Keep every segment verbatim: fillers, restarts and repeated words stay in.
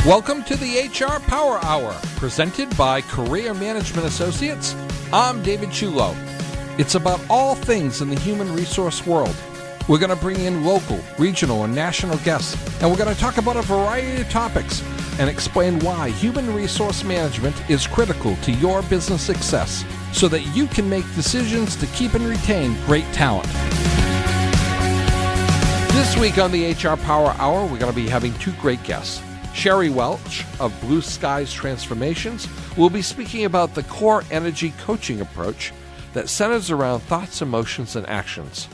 Welcome to the H R Power Hour, presented by Career Management Associates. I'm David Chulo. It's about all things in the human resource world. We're going to bring in local, regional, and national guests, and we're going to talk about a variety of topics and explain why human resource management is critical to your business success so that you can make decisions to keep and retain great talent. This week on the H R Power Hour, we're going to be having two great guests. Sherry Welch of Blue Skies Transformations will be speaking about the core energy coaching approach that centers around thoughts, emotions, and actions.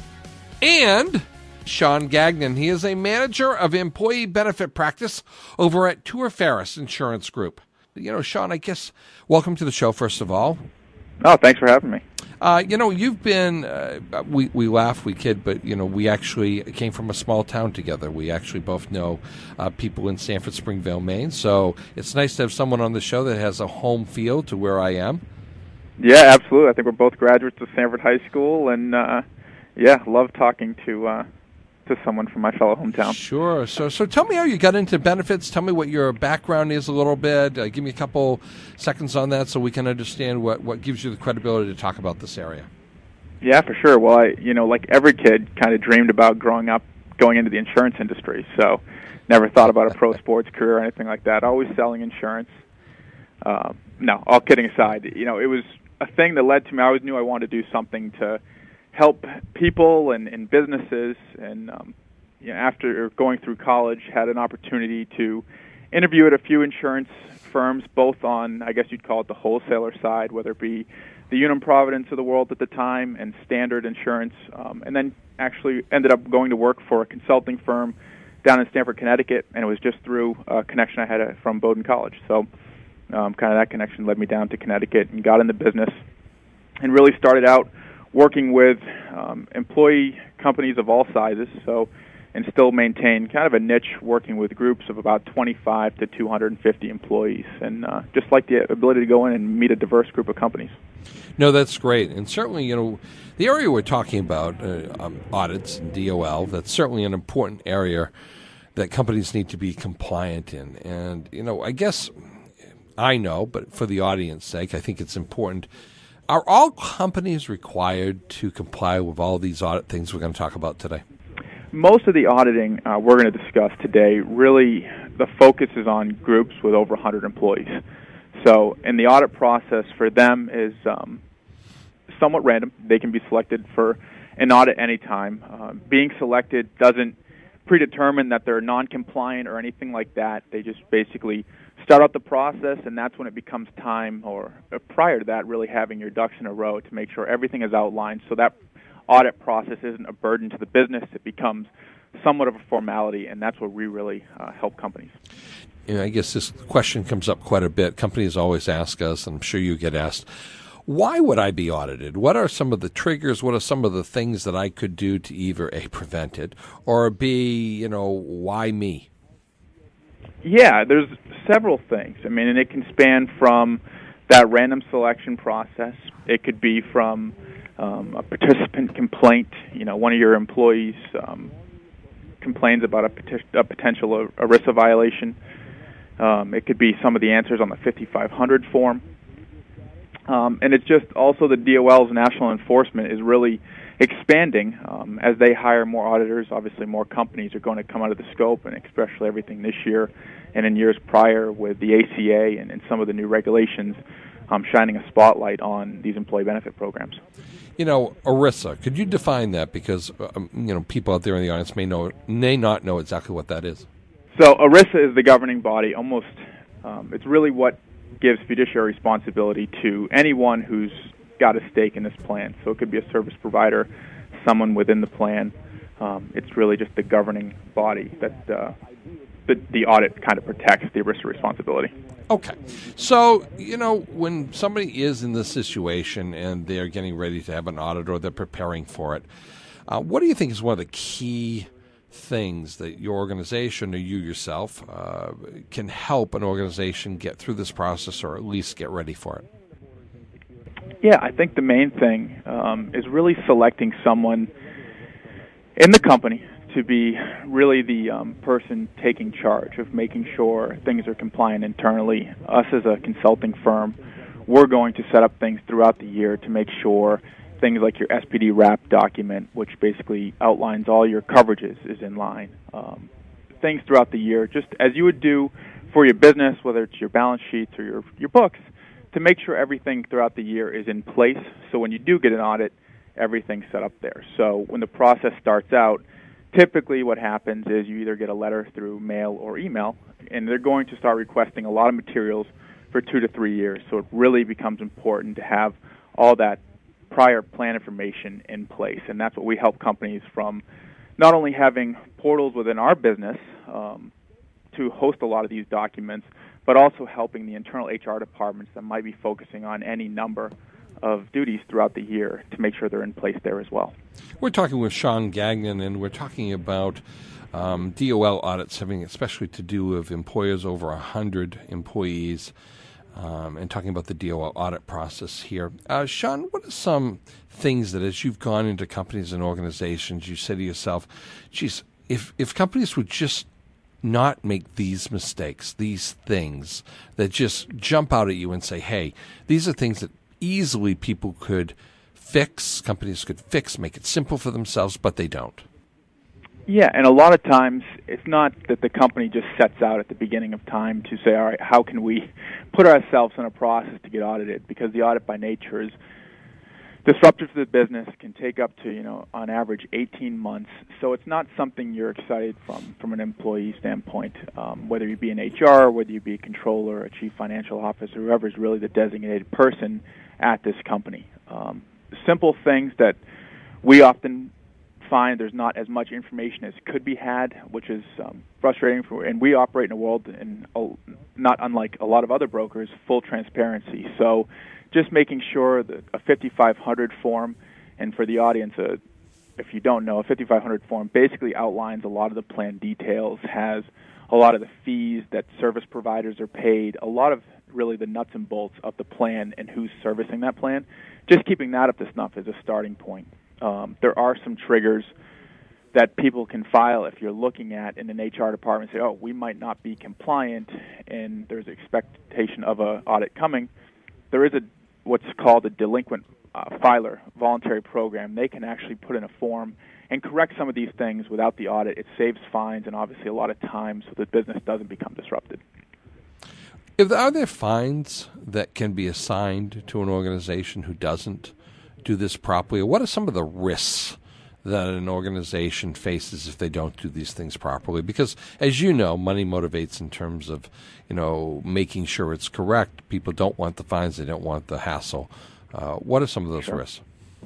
And Sean Gagnon, he is a manager of employee benefit practice over at Tour Ferris Insurance Group. You know, Sean, I guess, welcome to the show, first of all. Oh, thanks for having me. Uh, you know, you've been, uh, we, we laugh, we kid, but, you know, we actually came from a small town together. We actually both know uh, people in Sanford, Springvale, Maine. So it's nice to have someone on the show that has a home feel to where I am. Yeah, absolutely. I think we're both graduates of Sanford High School, and, uh, yeah, love talking to uh, to someone from my fellow hometown. Sure. So so tell me how you got into benefits. Tell me what your background is a little bit. Uh, give me a couple seconds on that so we can understand what, what gives you the credibility to talk about this area. Yeah, for sure. Well, I, you know, like every kid, kind of dreamed about growing up going into the insurance industry. So never thought about a pro sports career or anything like that. Always selling insurance. Uh, no, all kidding aside, you know, it was a thing that led to me. I always knew I wanted to do something to help people and, and businesses, and um, you know, after going through college, had an opportunity to interview at a few insurance firms, both on, I guess you'd call it the wholesaler side, whether it be the Unum Providence of the world at the time and Standard Insurance, um, and then actually ended up going to work for a consulting firm down in Stamford, Connecticut, and it was just through a connection I had from Bowdoin College. So um, kind of that connection led me down to Connecticut and got in the business and really started out working with um, employee companies of all sizes, so and still maintain kind of a niche working with groups of about twenty-five to two hundred fifty employees, and uh, just like the ability to go in and meet a diverse group of companies. No, that's great. And certainly, you know, the area we're talking about, uh, um, audits and D O L, that's certainly an important area that companies need to be compliant in. And, you know, I guess I know, but for the audience's sake, I think it's important. Are all companies required to comply with all these audit things we're going to talk about today? Most of the auditing uh, we're going to discuss today, really the focus is on groups with over one hundred employees. So, and the audit process for them is um, somewhat random. They can be selected for an audit anytime. Uh, being selected doesn't predetermine that they're non-compliant or anything like that. They just basically start out the process, and that's when it becomes time, or uh, prior to that, really having your ducks in a row to make sure everything is outlined so that audit process isn't a burden to the business. It becomes somewhat of a formality, and that's where we really uh, help companies. You know, I guess this question comes up quite a bit. Companies always ask us, and I'm sure you get asked, why would I be audited? What are some of the triggers? What are some of the things that I could do to either A, prevent it, or B, you know, why me? Yeah, there's several things. I mean, and it can span from that random selection process. It could be from um, a participant complaint. You know, one of your employees um, complains about a, peti- a potential ERISA violation. Um, it could be some of the answers on the fifty-five hundred form. Um, and it's just also the D O L's national enforcement is really expanding um, as they hire more auditors. Obviously, more companies are going to come out of the scope, and especially everything this year and in years prior with the A C A and, and some of the new regulations um, shining a spotlight on these employee benefit programs. You know, ERISA, could you define that? Because, um, you know, people out there in the audience may know may not know exactly what that is. So ERISA is the governing body. Almost, um, it's really what gives fiduciary responsibility to anyone who's got a stake in this plan. So it could be a service provider, someone within the plan. Um, it's really just the governing body that uh, the, the audit kind of protects the ERISA responsibility. Okay. So, you know, when somebody is in this situation and they're getting ready to have an audit or they're preparing for it, uh, what do you think is one of the key things that your organization or you yourself uh, can help an organization get through this process or at least get ready for it? Yeah, I think the main thing um, is really selecting someone in the company to be really the um, person taking charge of making sure things are compliant internally. Us as a consulting firm, we're going to set up things throughout the year to make sure things like your S P D wrap document, which basically outlines all your coverages, is in line. Um, things throughout the year, just as you would do for your business, whether it's your balance sheets or your, your books, to make sure everything throughout the year is in place. So when you do get an audit, everything's set up there. So when the process starts out, typically what happens is you either get a letter through mail or email, and they're going to start requesting a lot of materials for two to three years. So it really becomes important to have all that prior plan information in place, and that's what we help companies from not only having portals within our business um, to host a lot of these documents, but also helping the internal H R departments that might be focusing on any number of duties throughout the year to make sure they're in place there as well. We're talking with Sean Gagnon, and we're talking about um, D O L audits, having especially to do with employers over one hundred employees, um, and talking about the D O L audit process here. Uh, Sean, what are some things that as you've gone into companies and organizations, you say to yourself, geez, if, if companies would just not make these mistakes, these things that just jump out at you and say, hey, these are things that easily people could fix, companies could fix, make it simple for themselves, but they don't. Yeah, and a lot of times it's not that the company just sets out at the beginning of time to say, all right, how can we put ourselves in a process to get audited? Because the audit by nature is disruptive to the business, can take up to, you know, on average eighteen months. So it's not something you're excited from, from an employee standpoint, um, whether you be an H R, whether you be a controller, a chief financial officer, whoever is really the designated person at this company. Um, simple things that we often find there's not as much information as could be had, which is um, frustrating. For, and we operate in a world, in a, not unlike a lot of other brokers, full transparency. So just making sure that a fifty-five hundred form, and for the audience, uh, if you don't know, a fifty-five hundred form basically outlines a lot of the plan details, has a lot of the fees that service providers are paid, a lot of really the nuts and bolts of the plan and who's servicing that plan. Just keeping that up to snuff is a starting point. Um, there are some triggers that people can file if you're looking at in an H R department, say, oh, we might not be compliant, and there's an expectation of an audit coming. There is a what's called a delinquent uh, filer voluntary program. They can actually put in a form and correct some of these things without the audit. It saves fines and obviously a lot of time so the business doesn't become disrupted. If, are there fines that can be assigned to an organization who doesn't do this properly? Or what are some of the risks that an organization faces if they don't do these things properly? Because, as you know, money motivates in terms of, you know, making sure it's correct. People don't want the fines. They don't want the hassle. Uh, what are some of those Sure. risks?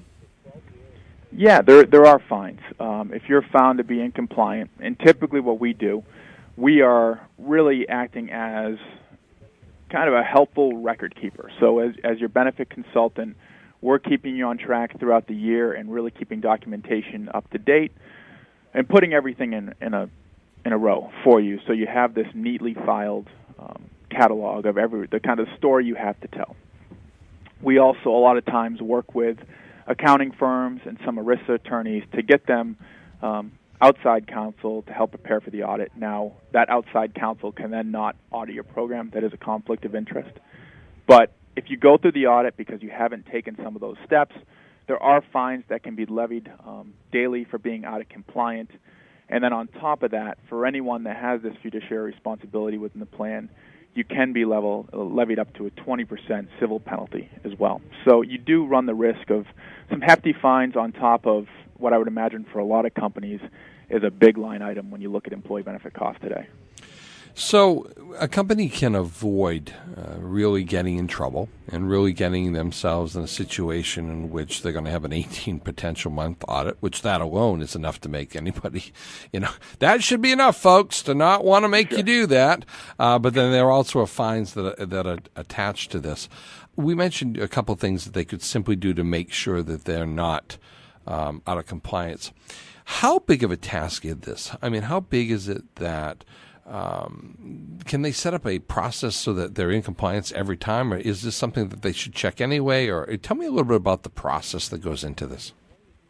Yeah, there there are fines. Um, if you're found to be incompliant, and typically what we do, we are really acting as kind of a helpful record keeper. So as as your benefit consultant, we're keeping you on track throughout the year and really keeping documentation up to date and putting everything in, in a in a row for you. So you have this neatly filed um, catalog of every the kind of story you have to tell. We also a lot of times work with accounting firms and some ERISA attorneys to get them um, outside counsel to help prepare for the audit. Now, that outside counsel can then not audit your program. That is a conflict of interest. But if you go through the audit because you haven't taken some of those steps, there are fines that can be levied um, daily for being audit compliant. And then on top of that, for anyone that has this fiduciary responsibility within the plan, you can be level, levied up to a twenty percent civil penalty as well. So you do run the risk of some hefty fines on top of what I would imagine for a lot of companies is a big line item when you look at employee benefit costs today. So a company can avoid uh, really getting in trouble and really getting themselves in a situation in which they're going to have an eighteen potential month audit, which that alone is enough to make anybody, you know, that should be enough, folks, to not want to make sure. you do that. Uh, but then there also are fines that are, that are attached to this. We mentioned a couple of things that they could simply do to make sure that they're not um, out of compliance. How big of a task is this? I mean, how big is it that Um, can they set up a process so that they're in compliance every time, or is this something that they should check anyway? Or tell me a little bit about the process that goes into this.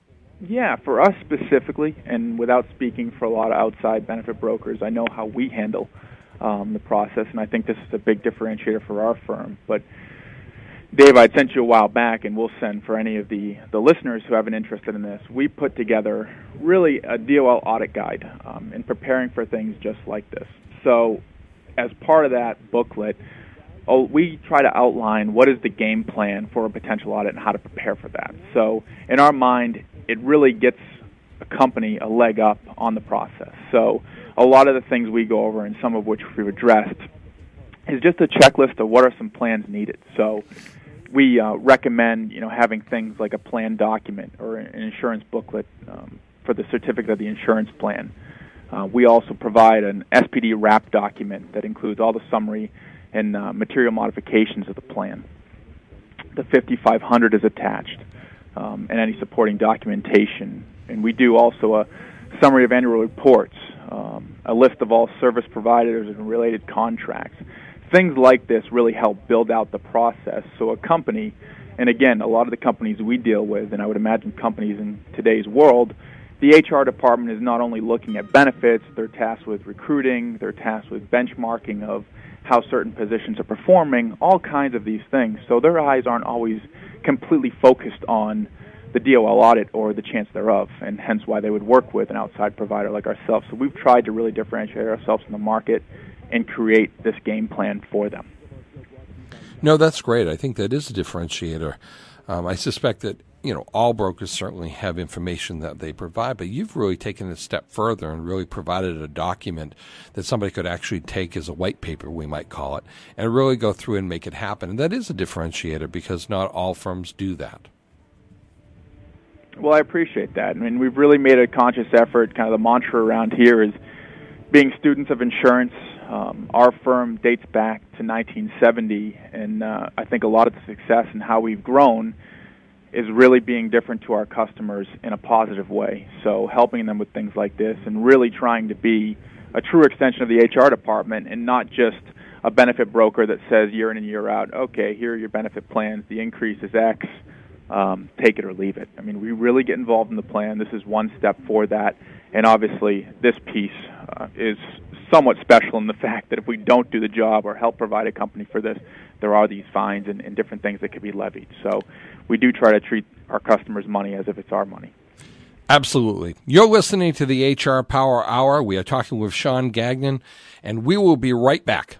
Yeah, for us specifically, and without speaking for a lot of outside benefit brokers, I know how we handle um, the process, and I think this is a big differentiator for our firm. But Dave, I sent you a while back, and we'll send for any of the, the listeners who have an interest in this. We put together really a D O L audit guide um, in preparing for things just like this. So as part of that booklet, oh, we try to outline what is the game plan for a potential audit and how to prepare for that. So in our mind, it really gets a company a leg up on the process. So a lot of the things we go over, and some of which we've addressed, is just a checklist of what are some plans needed. So we uh, recommend, you know, having things like a plan document or an insurance booklet um, for the certificate of the insurance plan. Uh, we also provide an S P D wrap document that includes all the summary and uh, material modifications of the plan. The fifty-five hundred is attached, um, and any supporting documentation. And we do also a summary of annual reports, um, a list of all service providers and related contracts. Things like this really help build out the process so a company, and again, a lot of the companies we deal with, and I would imagine companies in today's world, the H R department is not only looking at benefits, they're tasked with recruiting, they're tasked with benchmarking of how certain positions are performing, all kinds of these things. So their eyes aren't always completely focused on the D O L audit or the chance thereof, and hence why they would work with an outside provider like ourselves. So we've tried to really differentiate ourselves in the market and create this game plan for them. No, that's great. I think that is a differentiator. Um, I suspect that, you know, all brokers certainly have information that they provide, but you've really taken it a step further and really provided a document that somebody could actually take as a white paper, we might call it, and really go through and make it happen. And that is a differentiator because not all firms do that. Well, I appreciate that. I mean, we've really made a conscious effort. Kind of the mantra around here is being students of insurance. Um, our firm dates back to nineteen seventy, and uh, I think a lot of the success and how we've grown is really being different to our customers in a positive way. So helping them with things like this and really trying to be a true extension of the H R department and not just a benefit broker that says year in and year out, okay, here are your benefit plans, the increase is X, um, take it or leave it. I mean, we really get involved in the plan. This is one step for that, and obviously this piece uh, is somewhat special in the fact that if we don't do the job or help provide a company for this, there are these fines and, and different things that could be levied. So we do try to treat our customers' money as if it's our money. Absolutely. You're listening to the H R Power Hour. We are talking with Sean Gagnon, and we will be right back.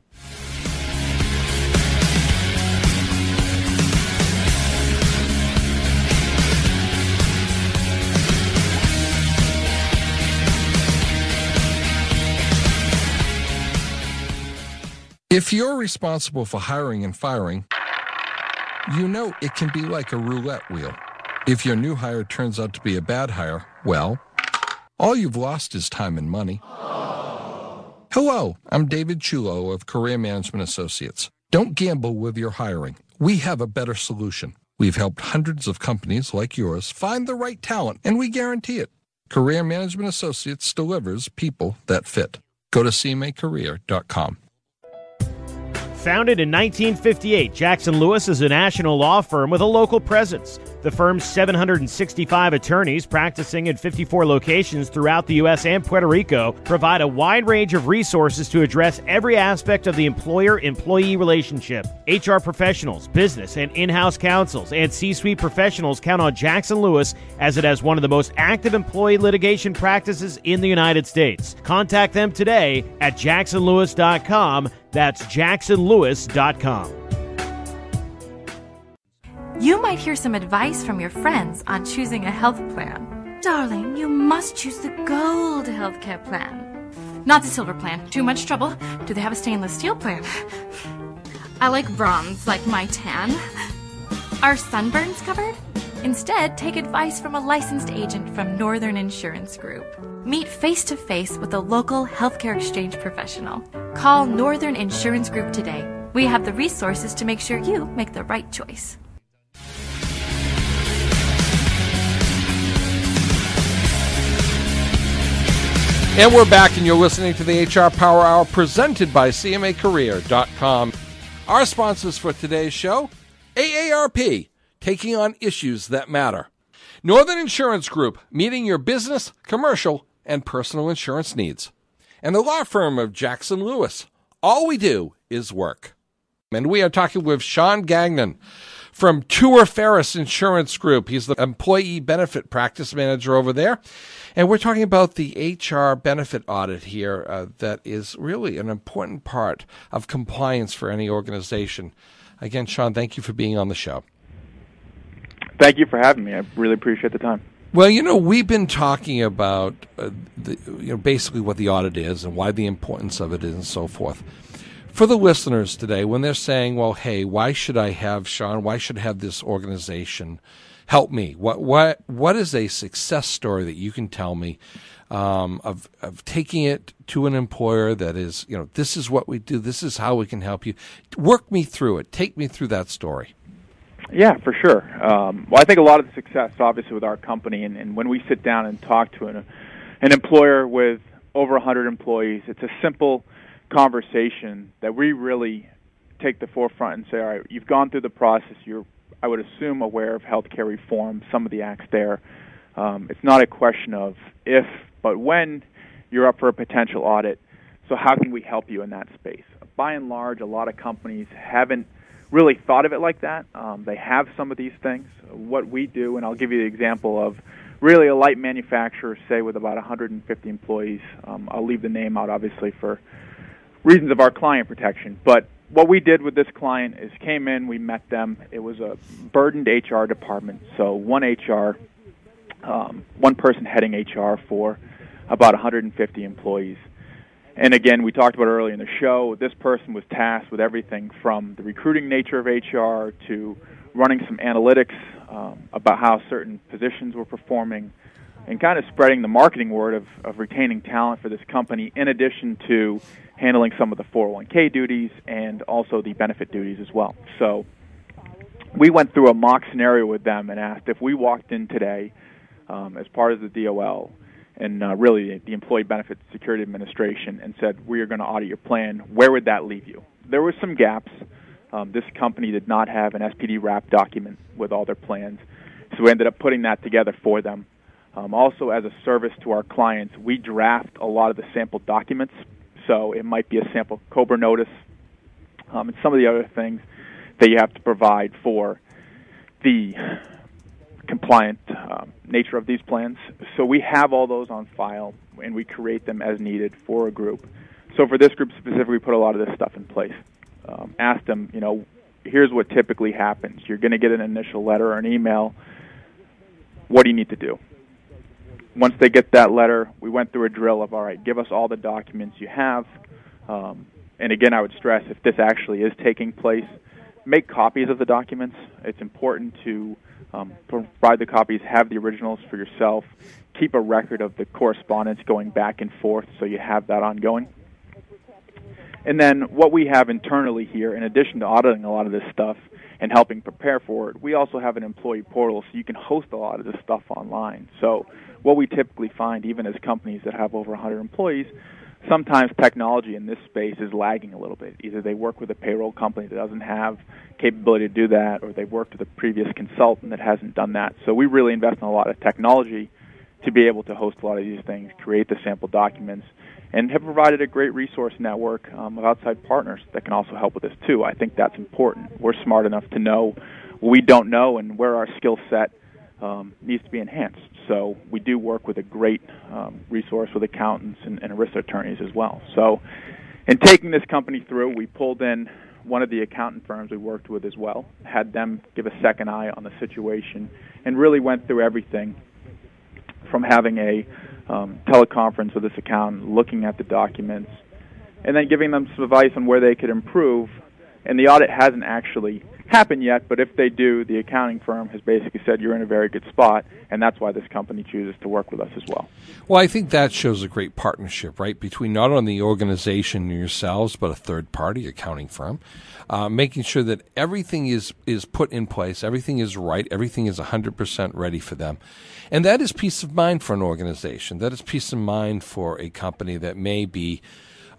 If you're responsible for hiring and firing, you know it can be like a roulette wheel. If your new hire turns out to be a bad hire, well, all you've lost is time and money. Hello, I'm David Chulo of Career Management Associates. Don't gamble with your hiring. We have a better solution. We've helped hundreds of companies like yours find the right talent, and we guarantee it. Career Management Associates delivers people that fit. Go to c m a career dot com. Founded in nineteen fifty-eight, Jackson Lewis is a national law firm with a local presence. The firm's seven hundred sixty-five attorneys practicing in fifty-four locations throughout the U S and Puerto Rico provide a wide range of resources to address every aspect of the employer-employee relationship. H R professionals, business and in-house counsels, and C-suite professionals count on Jackson Lewis as it has one of the most active employee litigation practices in the United States. Contact them today at jackson lewis dot com. That's jackson lewis dot com. You might hear some advice from your friends on choosing a health plan. Darling, you must choose the Gold Healthcare Plan. Not the Silver Plan. Too much trouble. Do they have a stainless steel plan? I like bronze, like my tan. Are sunburns covered? Instead, take advice from a licensed agent from Northern Insurance Group. Meet face-to-face with a local healthcare exchange professional. Call Northern Insurance Group today. We have the resources to make sure you make the right choice. And we're back, and you're listening to the H R Power Hour presented by c m a career dot com. Our sponsors for today's show, A A R P, taking on issues that matter. Northern Insurance Group, meeting your business, commercial, and personal insurance needs. And the law firm of Jackson Lewis. All we do is work. And we are talking with Sean Gagnon from Tour Ferris Insurance Group. He's the employee benefit practice manager over there. And we're talking about the H R benefit audit here uh, that is really an important part of compliance for any organization. Again, Sean, thank you for being on the show. Thank you for having me. I really appreciate the time. Well, you know, we've been talking about uh, the, you know, basically what the audit is and why the importance of it is and so forth. For the listeners today, when they're saying, well, hey, why should I have, Sean, why should I have this organization help me? What what what is a success story that you can tell me um, of of taking it to an employer that is, you know, this is what we do, this is how we can help you. Work me through it. Take me through that story. Yeah, for sure. Um, well, I think a lot of the success, obviously, with our company, and, and when we sit down and talk to an, an employer with over one hundred employees, it's a simple conversation that we really take the forefront and say, all right, you've gone through the process. You're, I would assume, aware of healthcare reform, some of the acts there. Um, it's not a question of if, but when you're up for a potential audit. So how can we help you in that space? By and large, a lot of companies haven't really thought of it like that. Um, they have some of these things. What we do, and I'll give you the example of really a light manufacturer, say with about one hundred fifty employees. Um, I'll leave the name out, obviously, for reasons of our client protection. But what we did with this client is came in, we met them. It was a burdened H R department, so one H R, um, one person heading H R for about one hundred fifty employees. And again, we talked about earlier in the show, this person was tasked with everything from the recruiting nature of H R to running some analytics um, about how certain positions were performing and kind of spreading the marketing word of, of retaining talent for this company, in addition to handling some of the four oh one k duties and also the benefit duties as well. So we went through a mock scenario with them and asked if we walked in today um, as part of the D O L and uh, really the Employee Benefit Security Administration and said, we are going to audit your plan, where would that leave you? There were some gaps. Um, this company did not have an S P D wrap document with all their plans, so we ended up putting that together for them. Um, also, as a service to our clients, we draft a lot of the sample documents, so it might be a sample COBRA notice um, and some of the other things that you have to provide for the compliant um, nature of these plans. So we have all those on file, and we create them as needed for a group. So for this group specifically, we put a lot of this stuff in place. Um, asked them, you know, here's what typically happens. You're going to get an initial letter or an email. What do you need to do? Once they get that letter, we went through a drill of, all right, give us all the documents you have. Um, and again, I would stress, if this actually is taking place, make copies of the documents. It's important to um, provide the copies, have the originals for yourself, keep a record of the correspondence going back and forth so you have that ongoing. And then what we have internally here, in addition to auditing a lot of this stuff and helping prepare for it, we also have an employee portal so you can host a lot of this stuff online. So what we typically find, even as companies that have over one hundred employees, sometimes technology in this space is lagging a little bit. Either they work with a payroll company that doesn't have capability to do that, or they've worked with a previous consultant that hasn't done that. So we really invest in a lot of technology to be able to host a lot of these things, create the sample documents, and have provided a great resource network um, of outside partners that can also help with this too. I think that's important. We're smart enough to know what we don't know and where our skill set um, needs to be enhanced. So we do work with a great um, resource with accountants and, and ERISA attorneys as well. So in taking this company through, we pulled in one of the accountant firms we worked with as well, had them give a second eye on the situation, and really went through everything from having a um, teleconference with this accountant, looking at the documents, and then giving them some advice on where they could improve. And the audit hasn't actually happened yet, but if they do, the accounting firm has basically said you're in a very good spot, and that's why this company chooses to work with us as well. Well, I think that shows a great partnership, right, between not only the organization and yourselves, but a third-party accounting firm, uh, making sure that everything is, is put in place, everything is right, everything is one hundred percent ready for them. And that is peace of mind for an organization. That is peace of mind for a company that may be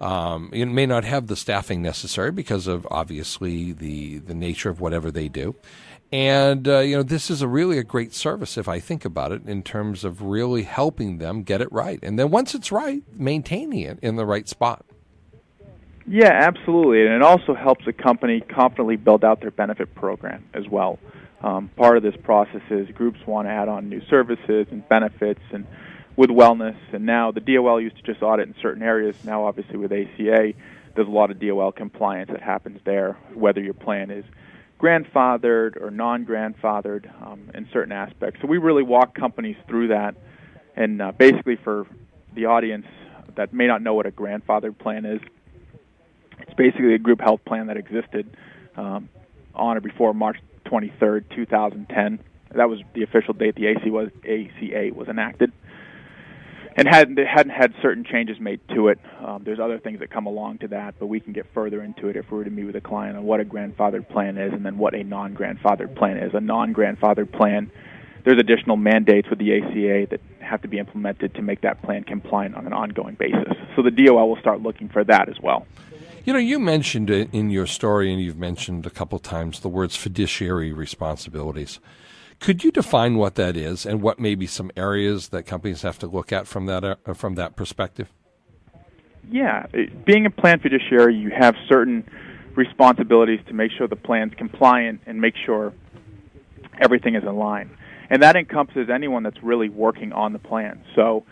Um, it may not have the staffing necessary because of obviously the, the nature of whatever they do. And, uh, you know, this is a really a great service if I think about it in terms of really helping them get it right. And then once it's right, maintaining it in the right spot. Yeah, absolutely. And it also helps a company confidently build out their benefit program as well. Um, part of this process is groups want to add on new services and benefits and with wellness. And now the D O L used to just audit in certain areas. Now, obviously, with A C A, there's a lot of D O L compliance that happens there, whether your plan is grandfathered or non-grandfathered um, in certain aspects. So we really walk companies through that. And uh, basically for the audience that may not know what a grandfathered plan is, it's basically a group health plan that existed um, on or before March twenty-third, two thousand ten. That was the official date the A C A was enacted. And hadn't, it hadn't had certain changes made to it. Um, there's other things that come along to that, but we can get further into it if we were to meet with a client on what a grandfathered plan is and then what a non-grandfathered plan is. A non-grandfathered plan, there's additional mandates with the A C A that have to be implemented to make that plan compliant on an ongoing basis. So the D O L will start looking for that as well. You know, you mentioned in your story, and you've mentioned a couple times, the words fiduciary responsibilities. Could you define what that is and what may be some areas that companies have to look at from that uh, from that perspective? Yeah. Being a plan fiduciary, you have certain responsibilities to make sure the plan's compliant and make sure everything is in line. And that encompasses anyone that's really working on the plan. So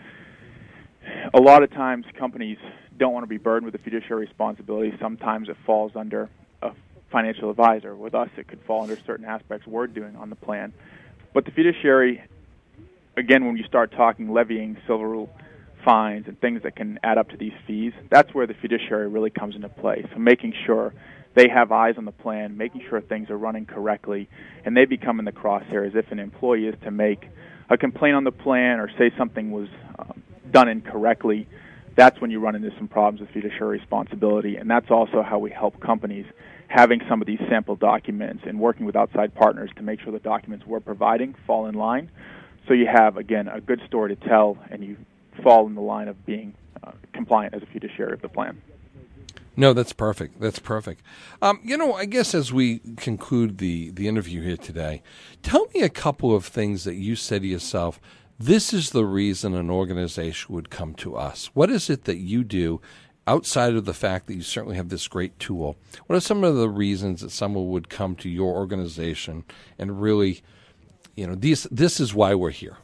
a lot of times companies don't want to be burdened with the fiduciary responsibility. Sometimes it falls under a financial advisor. With us, it could fall under certain aspects we're doing on the plan. But the fiduciary, again, when you start talking levying silver rule fines and things that can add up to these fees, that's where the fiduciary really comes into play. So making sure they have eyes on the plan, making sure things are running correctly, and they become in the crosshairs if an employee is to make a complaint on the plan or say something was um, done incorrectly. That's when you run into some problems with fiduciary responsibility, and that's also how we help companies having some of these sample documents and working with outside partners to make sure the documents we're providing fall in line. So you have, again, a good story to tell, and you fall in the line of being uh, compliant as a fiduciary of the plan. No, that's perfect. That's perfect. Um, you know, I guess as we conclude the, the interview here today, tell me a couple of things that you said to yourself, this is the reason an organization would come to us. What is it that you do outside of the fact that you certainly have this great tool? What are some of the reasons that someone would come to your organization and really, you know, these, this is why we're here?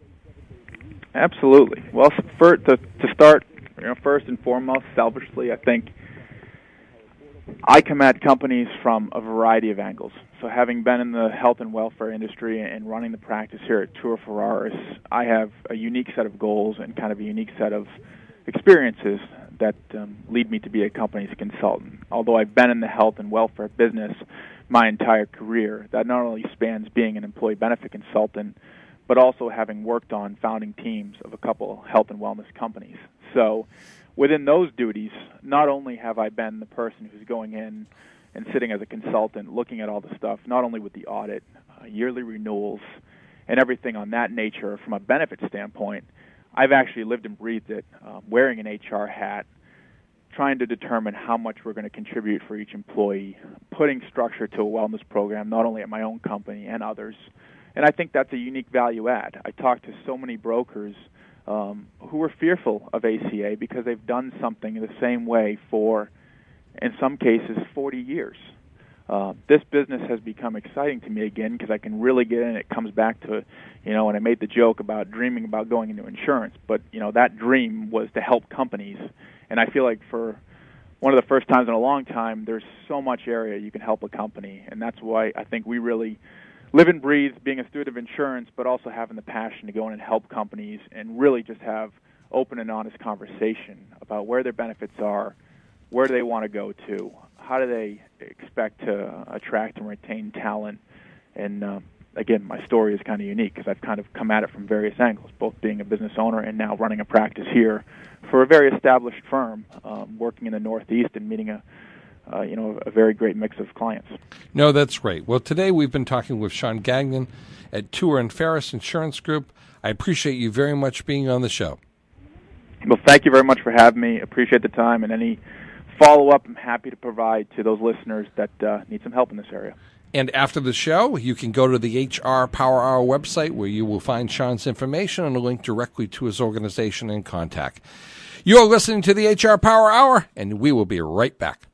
Absolutely. Well, for, to, to start, you know, first and foremost, selfishly, I think I come at companies from a variety of angles. So having been in the health and welfare industry and running the practice here at Tour Ferraris, I have a unique set of goals and kind of a unique set of experiences that um, lead me to be a company's consultant. Although I've been in the health and welfare business my entire career, that not only spans being an employee benefit consultant, but also having worked on founding teams of a couple health and wellness companies. So within those duties, not only have I been the person who's going in and sitting as a consultant, looking at all the stuff, not only with the audit, uh, yearly renewals, and everything on that nature from a benefit standpoint, I've actually lived and breathed it, uh, wearing an H R hat, trying to determine how much we're going to contribute for each employee, putting structure to a wellness program, not only at my own company and others. And I think that's a unique value add. I talk to so many brokers um, who are fearful of A C A because they've done something the same way for, in some cases, forty years. Uh, this business has become exciting to me again because I can really get in. It comes back to, you know, and I made the joke about dreaming about going into insurance, but, you know, that dream was to help companies. And I feel like for one of the first times in a long time, there's so much area you can help a company, and that's why I think we really live and breathe being a steward of insurance, but also having the passion to go in and help companies and really just have open and honest conversation about where their benefits are, where do they want to go to, how do they expect to attract and retain talent. And uh, again, my story is kind of unique because I've kind of come at it from various angles, both being a business owner and now running a practice here for a very established firm, um, working in the Northeast and meeting a Uh, you know, a very great mix of clients. No, that's great. Well, today we've been talking with Sean Gagnon at Tour and Ferris Insurance Group. I appreciate you very much being on the show. Well, thank you very much for having me. Appreciate the time, and any follow-up I'm happy to provide to those listeners that uh, need some help in this area. And after the show, you can go to the H R Power Hour website where you will find Sean's information and a link directly to his organization and contact. You're listening to the H R Power Hour, and we will be right back.